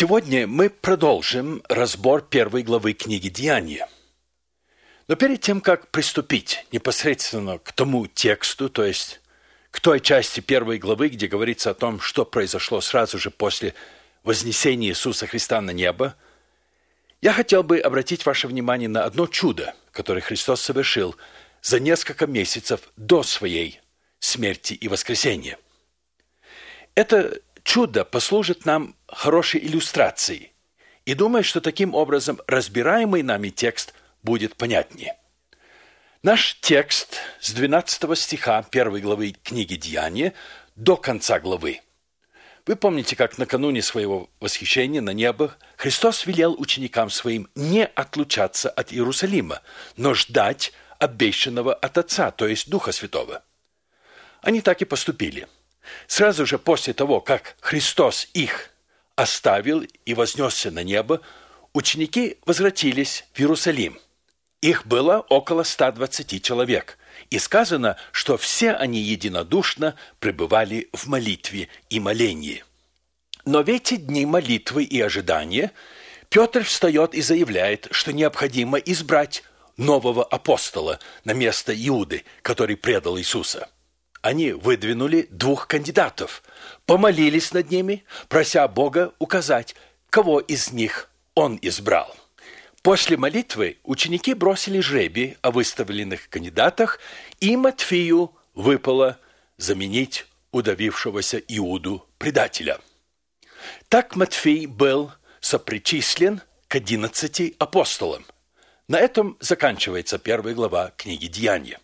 Сегодня мы продолжим разбор первой главы книги «Деяния». Но перед тем, как приступить непосредственно к тому тексту, то есть к той части первой главы, где говорится о том, что произошло сразу же после вознесения Иисуса Христа на небо, я хотел бы обратить ваше внимание на одно чудо, которое Христос совершил за несколько месяцев до своей смерти и воскресения. Это чудо послужит нам хорошей иллюстрацией, и думаю, что таким образом разбираемый нами текст будет понятнее. Наш текст с 12 стиха 1 главы книги «Деяния» до конца главы. Вы помните, как накануне своего восхищения на небо Христос велел ученикам своим не отлучаться от Иерусалима, но ждать обещанного от Отца, то есть Духа Святого. Они так и поступили. Сразу же после того, как Христос их оставил и вознесся на небо, ученики возвратились в Иерусалим. Их было около 120 человек, и сказано, что все они единодушно пребывали в молитве и молении. Но в эти дни молитвы и ожидания Петр встает и заявляет, что необходимо избрать нового апостола на место Иуды, который предал Иисуса. Они выдвинули 2 кандидатов, помолились над ними, прося Бога указать, кого из них он избрал. После молитвы ученики бросили жребий о выставленных кандидатах, и Матфею выпало заменить удавившегося Иуду предателя. Так Матфей был сопричислен к 11 апостолам. На этом заканчивается 1 глава книги «Деяния».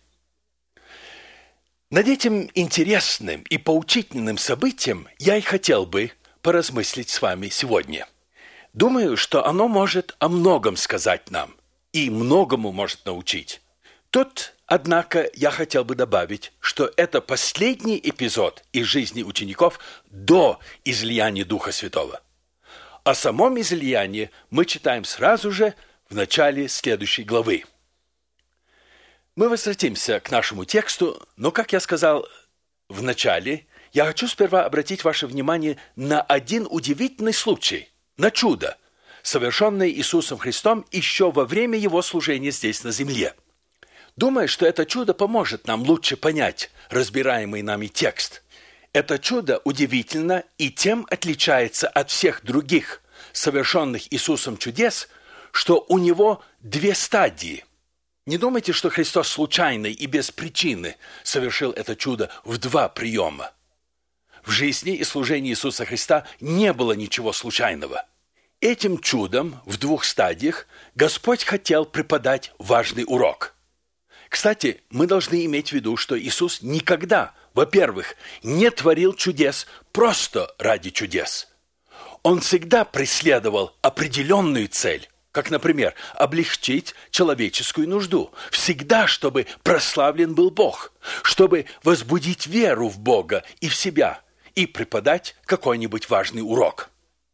Над этим интересным и поучительным событием я и хотел бы поразмыслить с вами сегодня. Думаю, что оно может о многом сказать нам и многому может научить. Тут, однако, я хотел бы добавить, что это последний эпизод из жизни учеников до излияния Духа Святого. О самом излиянии мы читаем сразу же в начале следующей главы. Мы возвратимся к нашему тексту, но, как я сказал в начале, я хочу сперва обратить ваше внимание на один удивительный случай, на чудо, совершенное Иисусом Христом еще во время Его служения здесь на земле. Думаю, что это чудо поможет нам лучше понять разбираемый нами текст. Это чудо удивительно и тем отличается от всех других совершенных Иисусом чудес, что у Него 2 стадии. Не думайте, что Христос случайно и без причины совершил это чудо в 2 приема. В жизни и служении Иисуса Христа не было ничего случайного. Этим чудом в 2 стадиях Господь хотел преподать важный урок. Кстати, мы должны иметь в виду, что Иисус никогда, во-первых, не творил чудес просто ради чудес. Он всегда преследовал определенную цель, как, например, облегчить человеческую нужду, всегда, чтобы прославлен был Бог, чтобы возбудить веру в Бога и в себя, и преподать какой-нибудь важный урок.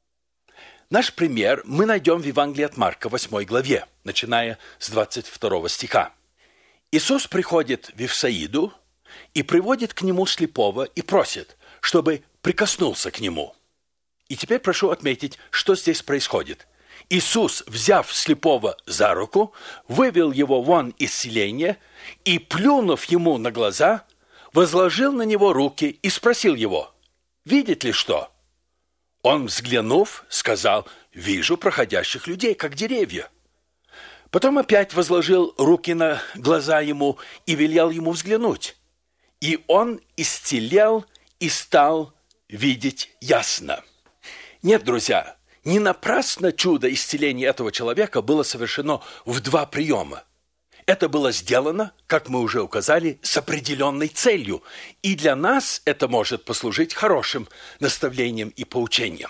Наш пример мы найдем в Евангелии от Марка, 8 главе, начиная с 22 стиха. Иисус приходит в Вифсаиду и приводит к нему слепого и просит, чтобы прикоснулся к нему. И теперь прошу отметить, что здесь происходит. Иисус, взяв слепого за руку, вывел его вон из селения и, плюнув ему на глаза, возложил на него руки и спросил его: «Видит ли что?» Он, взглянув, сказал: «Вижу проходящих людей, как деревья». Потом опять возложил руки на глаза ему и велел ему взглянуть. И он исцелел и стал видеть ясно. Нет, друзья, не напрасно чудо исцеления этого человека было совершено в 2 приема. Это было сделано, как мы уже указали, с определенной целью. И для нас это может послужить хорошим наставлением и поучением.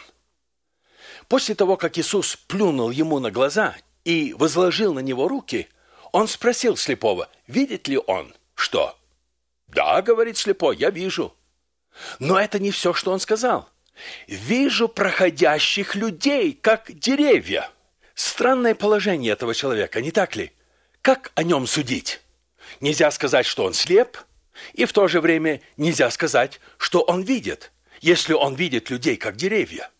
После того, как Иисус плюнул ему на глаза и возложил на него руки, он спросил слепого, видит ли он что? «Да, — говорит слепой, — я вижу». Но это не все, что он сказал. «Вижу проходящих людей, как деревья». Странное положение этого человека, не так ли? Как о нем судить? Нельзя сказать, что он слеп, и в то же время нельзя сказать, что он видит, если он видит людей, как деревья.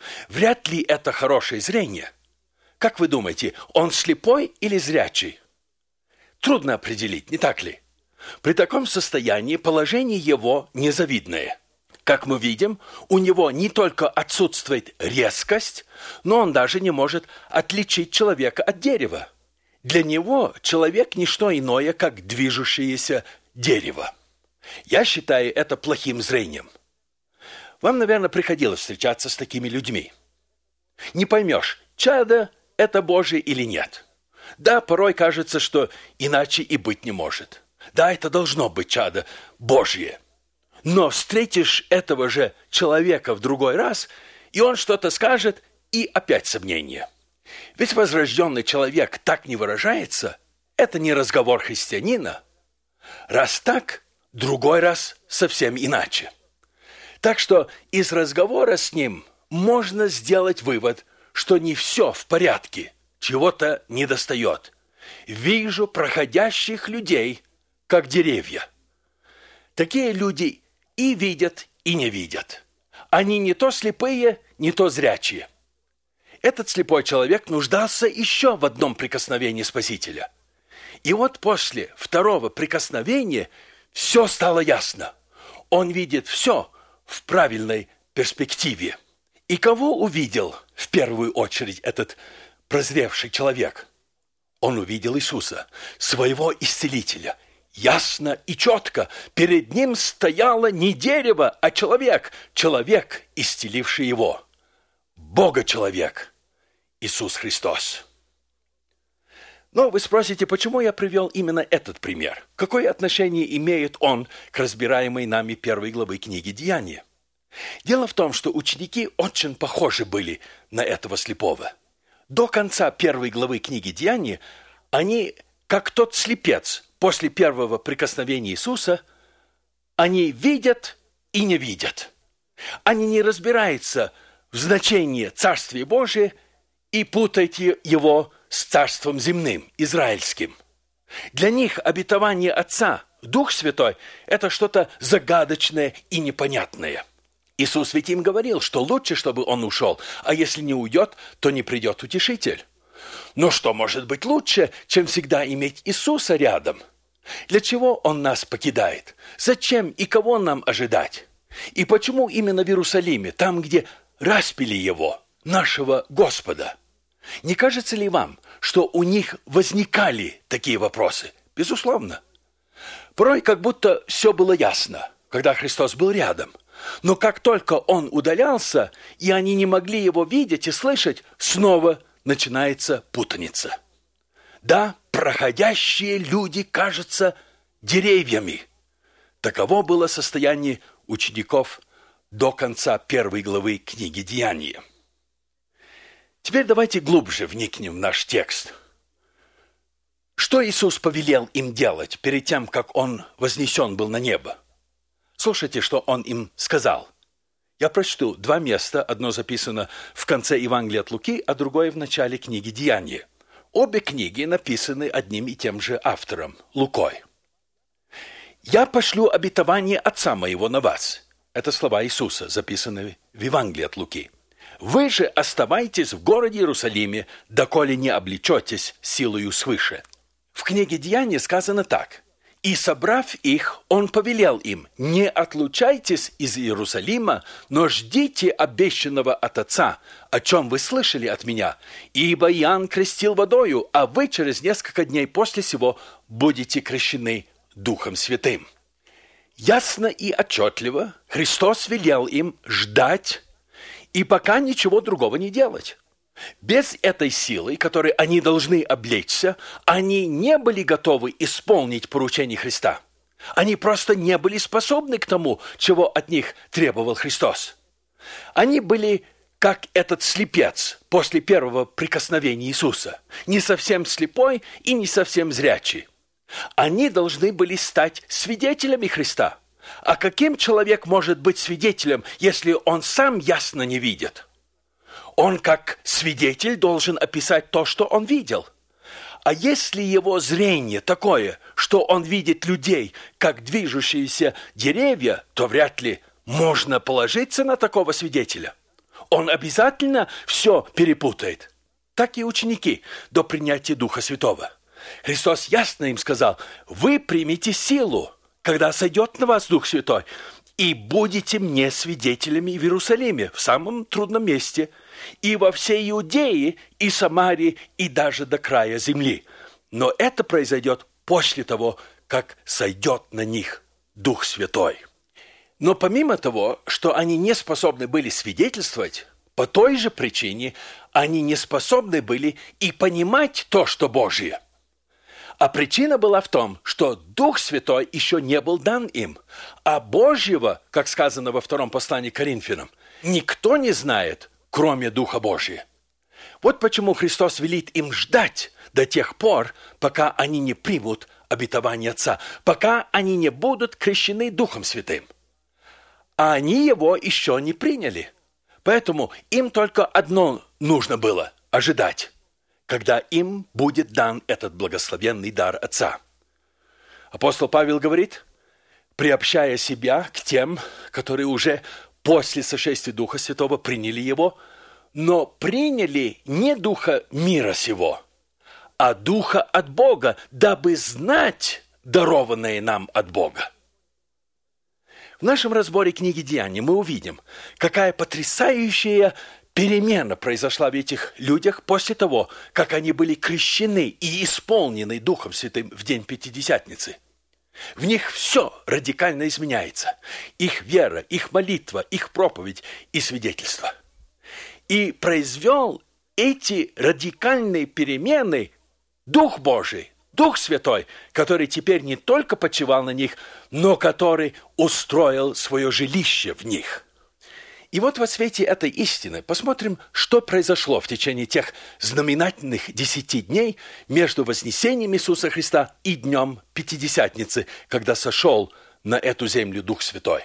Вряд ли это хорошее зрение. Как вы думаете, он слепой или зрячий? Трудно определить, не так ли? При таком состоянии положение его незавидное. Как мы видим, у него не только отсутствует резкость, но он даже не может отличить человека от дерева. Для него человек не что иное, как движущееся дерево. Я считаю это плохим зрением. Вам, наверное, приходилось встречаться с такими людьми. Не поймешь, чадо это Божие или нет. Да, порой кажется, что иначе и быть не может. Да, это должно быть чадо Божье. Но встретишь этого же человека в другой раз, и он что-то скажет, и опять сомнение. Ведь возрожденный человек так не выражается, это не разговор христианина. Раз так, другой раз совсем иначе. Так что из разговора с ним можно сделать вывод, что не все в порядке, чего-то недостает. Вижу проходящих людей, как деревья. Такие люди и видят, и не видят. Они не то слепые, не то зрячие. Этот слепой человек нуждался еще в одном прикосновении Спасителя. И вот после второго прикосновения все стало ясно. Он видит все в правильной перспективе. И кого увидел в первую очередь этот прозревший человек? Он увидел Иисуса, своего исцелителя. Ясно и четко перед ним стояло не дерево, а человек, исцеливший его. Бога-человек, Иисус Христос. Но вы спросите, почему я привел именно этот пример? Какое отношение имеет он к разбираемой нами первой главы книги «Деяния»? Дело в том, что ученики очень похожи были на этого слепого. До конца первой главы книги «Деяния» они, как тот слепец, после первого прикосновения Иисуса, они видят и не видят. Они не разбираются в значении Царствия Божия и путают его с Царством земным, израильским. Для них обетование Отца, Дух Святой, это что-то загадочное и непонятное. Иисус ведь им говорил, что лучше, чтобы он ушел, а если не уйдет, то не придет Утешитель. Но что может быть лучше, чем всегда иметь Иисуса рядом? Для чего Он нас покидает? Зачем и кого нам ожидать? И почему именно в Иерусалиме, там, где распяли Его, нашего Господа? Не кажется ли вам, что у них возникали такие вопросы? Безусловно. Порой как будто все было ясно, когда Христос был рядом. Но как только Он удалялся, и они не могли Его видеть и слышать, снова начинается путаница. Да, проходящие люди кажутся деревьями. Таково было состояние учеников до конца первой главы книги «Деяния». Теперь давайте глубже вникнем в наш текст. Что Иисус повелел им делать перед тем, как Он вознесен был на небо? Слушайте, что Он им сказал. Я прочту два места. Одно записано в конце Евангелия от Луки, а другое в начале книги «Деяния». Обе книги написаны одним и тем же автором, Лукой. «Я пошлю обетование Отца моего на вас». Это слова Иисуса, записанные в Евангелии от Луки. «Вы же оставайтесь в городе Иерусалиме, доколе не облечетесь силою свыше». В книге «Деяния» сказано так. «И, собрав их, он повелел им, не отлучайтесь из Иерусалима, но ждите обещанного от Отца, о чем вы слышали от меня. Ибо Иоанн крестил водою, а вы через несколько дней после сего будете крещены Духом Святым». Ясно и отчетливо Христос велел им ждать и пока ничего другого не делать. Без этой силы, которой они должны облечься, они не были готовы исполнить поручение Христа. Они просто не были способны к тому, чего от них требовал Христос. Они были как этот слепец после первого прикосновения Иисуса, не совсем слепой и не совсем зрячий. Они должны были стать свидетелями Христа. А каким человек может быть свидетелем, если он сам ясно не видит? Он, как свидетель, должен описать то, что он видел. А если его зрение такое, что он видит людей, как движущиеся деревья, то вряд ли можно положиться на такого свидетеля. Он обязательно все перепутает. Так и ученики до принятия Духа Святого. Христос ясно им сказал: вы примите силу, когда сойдет на вас Дух Святой, и будете мне свидетелями в Иерусалиме, в самом трудном месте, и во всей Иудее, и Самарии, и даже до края земли. Но это произойдет после того, как сойдет на них Дух Святой. Но помимо того, что они не способны были свидетельствовать, по той же причине они не способны были и понимать то, что Божие. А причина была в том, что Дух Святой еще не был дан им, а Божьего, как сказано во втором послании к Коринфянам, никто не знает, кроме Духа Божия. Вот почему Христос велит им ждать до тех пор, пока они не примут обетование Отца, пока они не будут крещены Духом Святым. А они его еще не приняли. Поэтому им только одно нужно было – ожидать, когда им будет дан этот благословенный дар Отца. Апостол Павел говорит, приобщая себя к тем, которые уже после сошествия Духа Святого приняли его, но приняли не Духа мира сего, а Духа от Бога, дабы знать дарованное нам от Бога. В нашем разборе книги Деяний мы увидим, какая потрясающая перемена произошла в этих людях после того, как они были крещены и исполнены Духом Святым в день Пятидесятницы. В них все радикально изменяется. Их вера, их молитва, их проповедь и свидетельство. И произвел эти радикальные перемены Дух Божий, Дух Святой, который теперь не только почивал на них, но который устроил свое жилище в них. И вот во свете этой истины посмотрим, что произошло в течение тех знаменательных 10 дней между вознесением Иисуса Христа и днем Пятидесятницы, когда сошел на эту землю Дух Святой.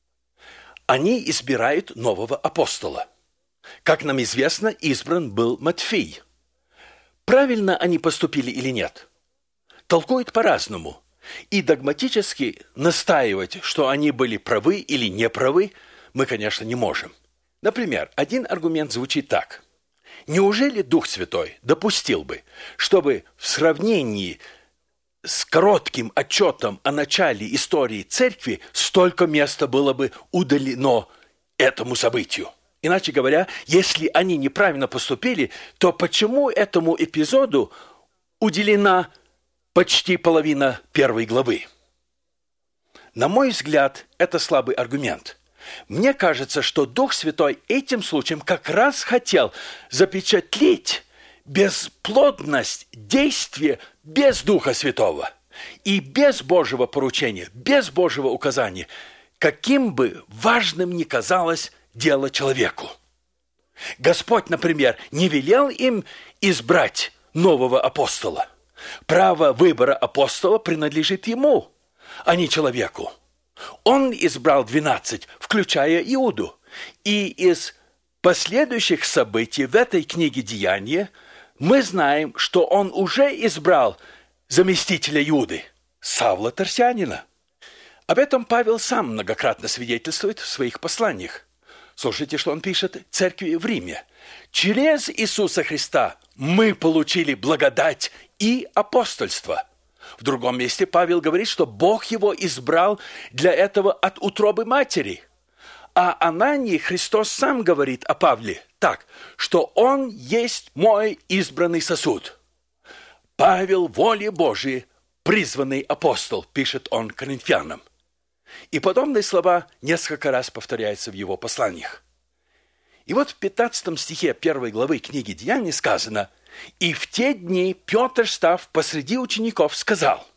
Они избирают нового апостола. Как нам известно, избран был Матфей. Правильно они поступили или нет? Толкуют по-разному. И догматически настаивать, что они были правы или неправы, мы, конечно, не можем. Например, один аргумент звучит так. Неужели Дух Святой допустил бы, чтобы в сравнении с коротким отчетом о начале истории церкви столько места было бы удалено этому событию? Иначе говоря, если они неправильно поступили, то почему этому эпизоду уделена почти половина 1 главы? На мой взгляд, это слабый аргумент. Мне кажется, что Дух Святой этим случаем как раз хотел запечатлеть бесплодность действия без Духа Святого и без Божьего поручения, без Божьего указания, каким бы важным ни казалось дело человеку. Господь, например, не велел им избрать нового апостола. Право выбора апостола принадлежит ему, а не человеку. Он избрал 12, включая Иуду. И из последующих событий в этой книге Деяния мы знаем, что он уже избрал заместителя Иуды, Савла Тарсянина. Об этом Павел сам многократно свидетельствует в своих посланиях. Слушайте, что он пишет церкви в Риме. «Через Иисуса Христа мы получили благодать и апостольство». В другом месте Павел говорит, что Бог его избрал для этого от утробы матери. А о Анании Христос сам говорит о Павле так, что он есть мой избранный сосуд. Павел воле Божией, призванный апостол, пишет он Коринфянам. И подобные слова несколько раз повторяются в его посланиях. И вот в 15 стихе 1 главы книги Деяний сказано: «И в те дни Петр, став посреди учеников, сказал».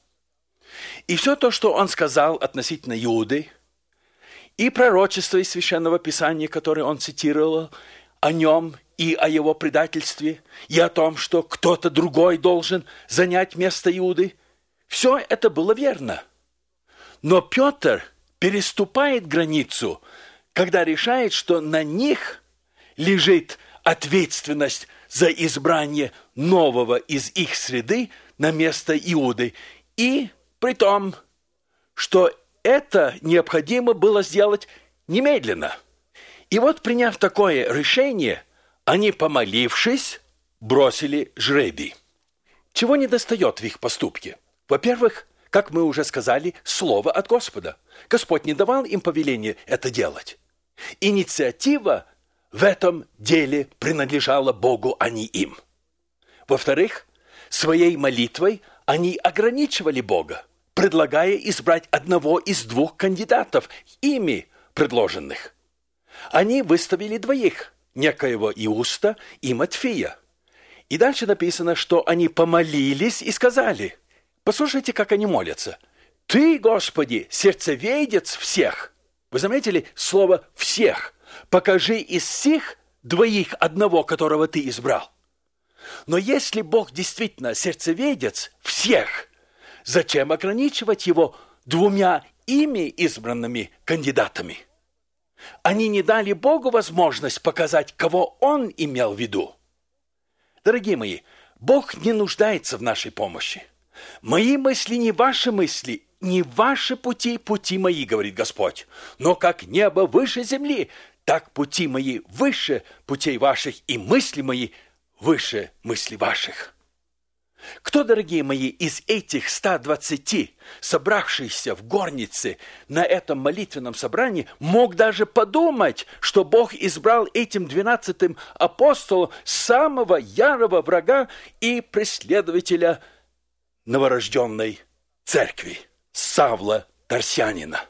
И все то, что он сказал относительно Иуды, и пророчество из Священного Писания, которое он цитировал, о нем и о его предательстве, и о том, что кто-то другой должен занять место Иуды, все это было верно. Но Петр переступает границу, когда решает, что на них лежит ответственность за избрание нового из их среды на место Иуды, и при том, что это необходимо было сделать немедленно. И вот, приняв такое решение, они, помолившись, бросили жребий. Чего недостает в их поступке? Во-первых, как мы уже сказали, слово от Господа. Господь не давал им повеление это делать. Инициатива в этом деле принадлежала Богу, а не им. Во-вторых, своей молитвой они ограничивали Бога, предлагая избрать одного из двух кандидатов, ими предложенных. Они выставили двоих, некоего Иуста и Матфия. И дальше написано, что они помолились и сказали, послушайте, как они молятся. «Ты, Господи, сердцеведец всех». Вы заметили слово «всех»? «Покажи из сих двоих одного, которого ты избрал». Но если Бог действительно сердцеведец всех, зачем ограничивать его двумя ими избранными кандидатами? Они не дали Богу возможность показать, кого Он имел в виду. Дорогие мои, Бог не нуждается в нашей помощи. «Мои мысли не ваши мысли, не ваши пути, пути мои, говорит Господь. Но как небо выше земли, так пути мои выше путей ваших, и мысли мои выше мыслей ваших». Кто, дорогие мои, из этих 120, собравшихся в горнице на этом молитвенном собрании, мог даже подумать, что Бог избрал этим 12 апостолом самого ярого врага и преследователя новорожденной церкви, Савла Тарсянина?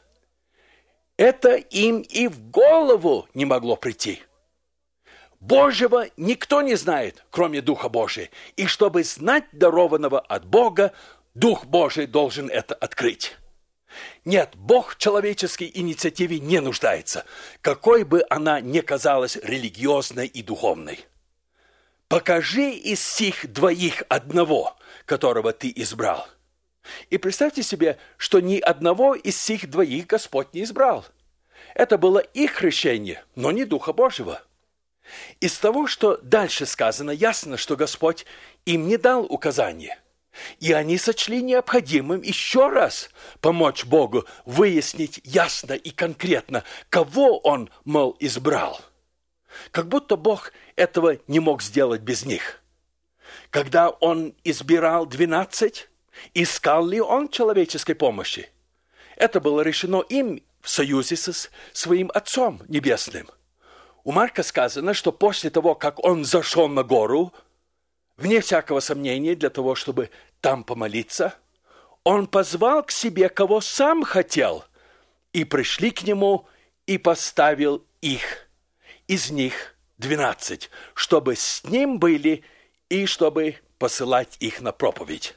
Это им и в голову не могло прийти. Божьего никто не знает, кроме Духа Божия. И чтобы знать дарованного от Бога, Дух Божий должен это открыть. Нет, Бог в человеческой инициативе не нуждается, какой бы она ни казалась религиозной и духовной. Покажи из сих двоих одного, которого ты избрал. И представьте себе, что ни одного из сих двоих Господь не избрал. Это было их решение, но не Духа Божьего. Из того, что дальше сказано, ясно, что Господь им не дал указания. И они сочли необходимым еще раз помочь Богу выяснить ясно и конкретно, кого Он, мол, избрал. Как будто Бог этого не мог сделать без них. Когда Он избирал 12, искал ли Он человеческой помощи? Это было решено им в союзе со своим Отцом Небесным. У Марка сказано, что после того, как он зашел на гору, вне всякого сомнения, для того, чтобы там помолиться, он позвал к себе, кого сам хотел, и пришли к нему, и поставил их, из них 12, чтобы с ним были, и чтобы посылать их на проповедь.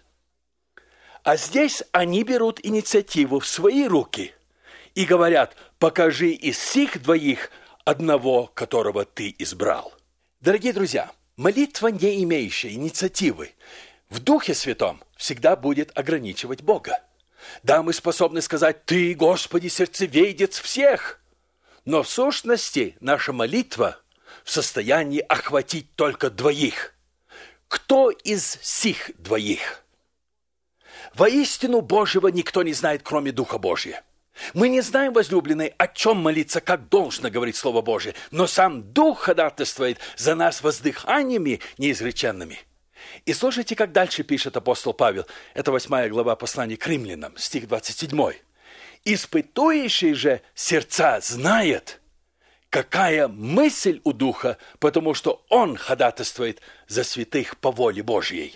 А здесь они берут инициативу в свои руки и говорят, покажи из сих двоих одного, которого ты избрал. Дорогие друзья, молитва, не имеющая инициативы, в Духе Святом всегда будет ограничивать Бога. Да, мы способны сказать, «Ты, Господи, сердцеведец всех», но в сущности наша молитва в состоянии охватить только двоих. Кто из сих двоих? Воистину Божьего никто не знает, кроме Духа Божия. Мы не знаем, возлюбленные, о чем молиться, как должно говорить Слово Божие, но сам Дух ходатайствует за нас воздыханиями неизреченными. И слушайте, как дальше пишет апостол Павел. Это 8 глава послания к римлянам, стих 27. «Испытующий же сердца знает, какая мысль у Духа, потому что Он ходатайствует за святых по воле Божьей.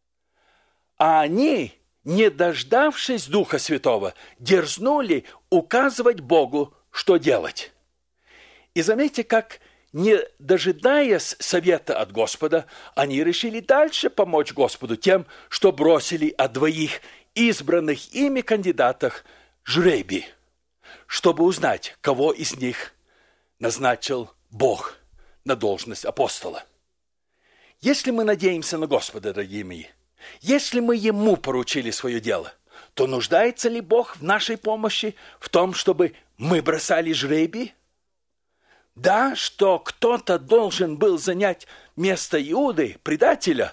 А они, не дождавшись Духа Святого, дерзнули указывать Богу, что делать». И заметьте, как, не дожидаясь совета от Господа, они решили дальше помочь Господу тем, что бросили о двоих избранных ими кандидатах жребий, чтобы узнать, кого из них назначил Бог на должность апостола. Если мы надеемся на Господа, дорогие мои, если мы Ему поручили свое дело, то нуждается ли Бог в нашей помощи в том, чтобы мы бросали жребий? Да, что кто-то должен был занять место Иуды, предателя,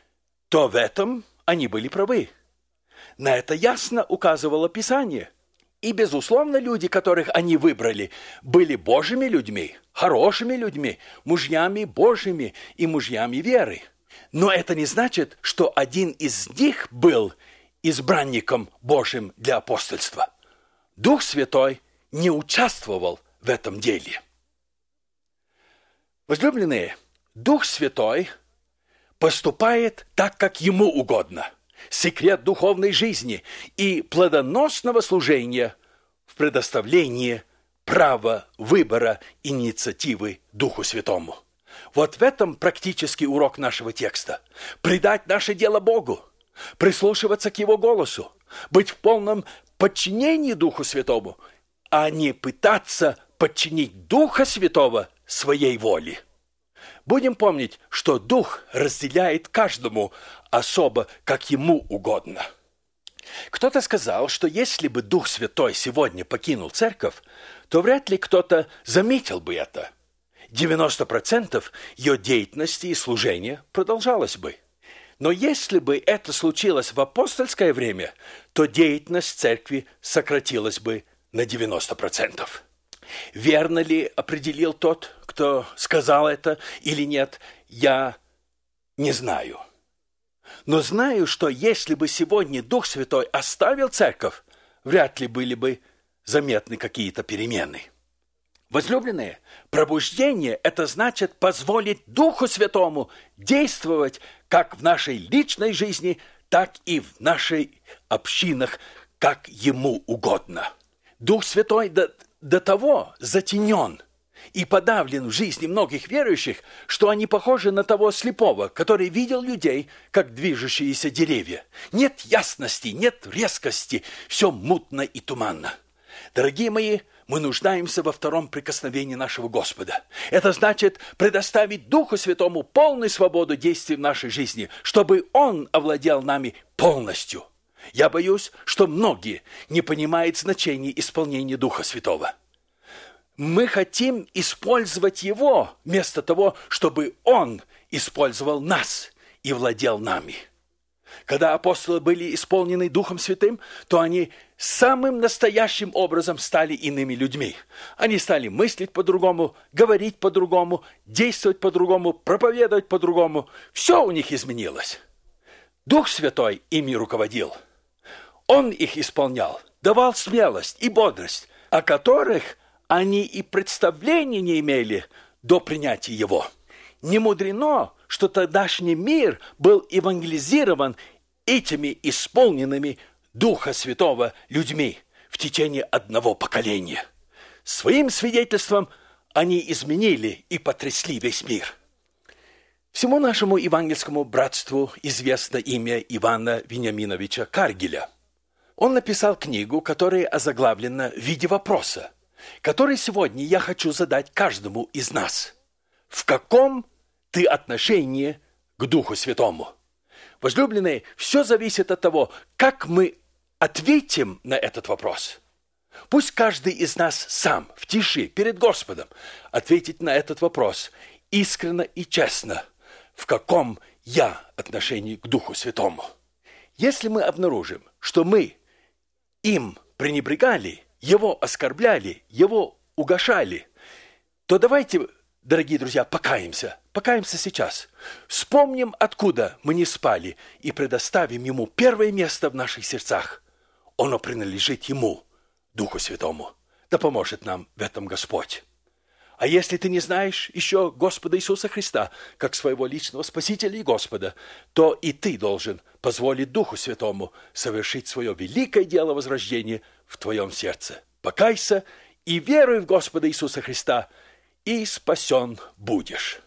то в этом они были правы. На это ясно указывало Писание. И, безусловно, люди, которых они выбрали, были Божьими людьми, хорошими людьми, мужьями Божьими и мужьями веры. Но это не значит, что один из них был избранником Божьим для апостольства. Дух Святой не участвовал в этом деле. Возлюбленные, Дух Святой поступает так, как Ему угодно. Секрет духовной жизни и плодоносного служения в предоставлении права выбора инициативы Духу Святому. Вот в этом практический урок нашего текста. Предать наше дело Богу, прислушиваться к Его голосу, быть в полном подчинении Духу Святому, а не пытаться подчинить Духа Святого своей воле. Будем помнить, что Дух разделяет каждому особо, как ему угодно. Кто-то сказал, что если бы Дух Святой сегодня покинул церковь, то вряд ли кто-то заметил бы это. 90% ее деятельности и служения продолжалось бы. Но если бы это случилось в апостольское время, то деятельность церкви сократилась бы на 90%. Верно ли определил тот, кто сказал это или нет, я не знаю. Но знаю, что если бы сегодня Дух Святой оставил церковь, вряд ли были бы заметны какие-то перемены. Возлюбленные, пробуждение – это значит позволить Духу Святому действовать как в нашей личной жизни, так и в наших общинах, как Ему угодно. Дух Святой до того затенен и подавлен в жизни многих верующих, что они похожи на того слепого, который видел людей, как движущиеся деревья. Нет ясности, нет резкости, все мутно и туманно. Дорогие мои, мы нуждаемся во втором прикосновении нашего Господа. Это значит предоставить Духу Святому полную свободу действий в нашей жизни, чтобы Он овладел нами полностью. Я боюсь, что многие не понимают значения исполнения Духа Святого. Мы хотим использовать Его, вместо того, чтобы Он использовал нас и владел нами. Когда апостолы были исполнены Духом Святым, то они самым настоящим образом стали иными людьми. Они стали мыслить по-другому, говорить по-другому, действовать по-другому, проповедовать по-другому. Все у них изменилось. Дух Святой ими руководил. Он их исполнял, давал смелость и бодрость, о которых они и представления не имели до принятия Его. Не мудрено, что тогдашний мир был евангелизирован этими исполненными Духа Святого людьми в течение одного поколения. Своим свидетельством они изменили и потрясли весь мир. Всему нашему евангельскому братству известно имя Ивана Вениаминовича Каргеля. Он написал книгу, которая озаглавлена в виде вопроса, который сегодня я хочу задать каждому из нас. В каком ты отношении к Духу Святому? Возлюбленные, все зависит от того, как мы ответим на этот вопрос. Пусть каждый из нас сам, в тиши, перед Господом, ответит на этот вопрос искренне и честно, в каком я отношении к Духу Святому. Если мы обнаружим, что мы им пренебрегали, Его оскорбляли, Его угошали, то давайте, дорогие друзья, покаемся сейчас. Вспомним, откуда мы не спали, и предоставим Ему первое место в наших сердцах. Оно принадлежит Ему, Духу Святому. Да поможет нам в этом Господь. А если ты не знаешь еще Господа Иисуса Христа, как своего личного Спасителя и Господа, то и ты должен позволить Духу Святому совершить свое великое дело возрождения в твоем сердце. Покайся и веруй в Господа Иисуса Христа, и спасен будешь.